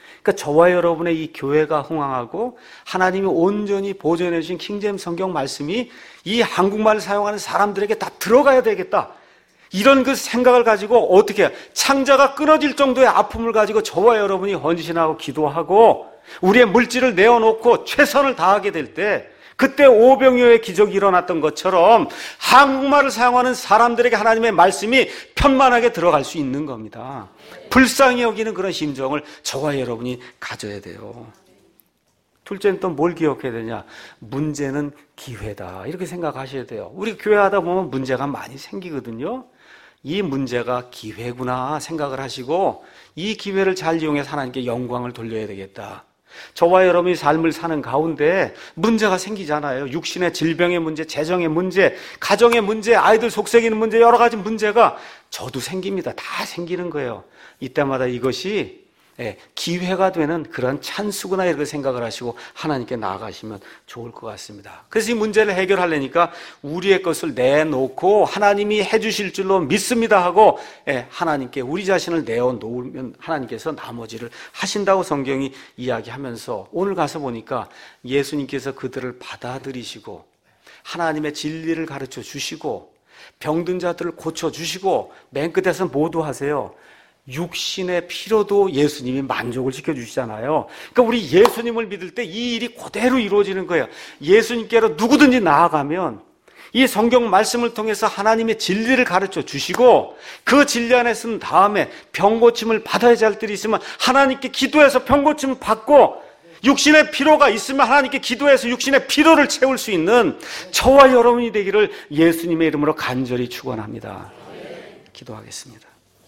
그러니까 저와 여러분의 이 교회가 흥황하고 하나님이 온전히 보존해 주신 킹제임스 성경 말씀이 이 한국말을 사용하는 사람들에게 다 들어가야 되겠다. 이런 그 생각을 가지고 어떻게 창자가 끊어질 정도의 아픔을 가지고 저와 여러분이 헌신하고 기도하고 우리의 물질을 내어놓고 최선을 다하게 될 때 그때 오병이어의 기적이 일어났던 것처럼 한국말을 사용하는 사람들에게 하나님의 말씀이 편만하게 들어갈 수 있는 겁니다. 불쌍히 여기는 그런 심정을 저와 여러분이 가져야 돼요. 둘째는 또 뭘 기억해야 되냐? 문제는 기회다. 이렇게 생각하셔야 돼요. 우리 교회 하다 보면 문제가 많이 생기거든요. 이 문제가 기회구나 생각을 하시고 이 기회를 잘 이용해서 하나님께 영광을 돌려야 되겠다. 저와 여러분이 삶을 사는 가운데 문제가 생기잖아요. 육신의 질병의 문제, 재정의 문제, 가정의 문제, 아이들 속썩이는 문제, 여러 가지 문제가 저도 생깁니다. 다 생기는 거예요. 이때마다 이것이 기회가 되는 그런 찬스구나 이렇게 생각을 하시고 하나님께 나아가시면 좋을 것 같습니다. 그래서 이 문제를 해결하려니까 우리의 것을 내놓고 하나님이 해주실 줄로 믿습니다 하고 하나님께 우리 자신을 내어놓으면 하나님께서 나머지를 하신다고 성경이 이야기하면서 오늘 가서 보니까 예수님께서 그들을 받아들이시고 하나님의 진리를 가르쳐 주시고 병든 자들을 고쳐주시고 맨 끝에서 모두 하세요. 육신의 피로도 예수님이 만족을 시켜주시잖아요. 그러니까 우리 예수님을 믿을 때 이 일이 그대로 이루어지는 거예요. 예수님께로 누구든지 나아가면 이 성경 말씀을 통해서 하나님의 진리를 가르쳐 주시고 그 진리 안에 쓴 다음에 병고침을 받아야 할 때이 있으면 하나님께 기도해서 병고침을 받고 육신의 피로가 있으면 하나님께 기도해서 육신의 피로를 채울 수 있는 저와 여러분이 되기를 예수님의 이름으로 간절히 축원합니다. 기도하겠습니다.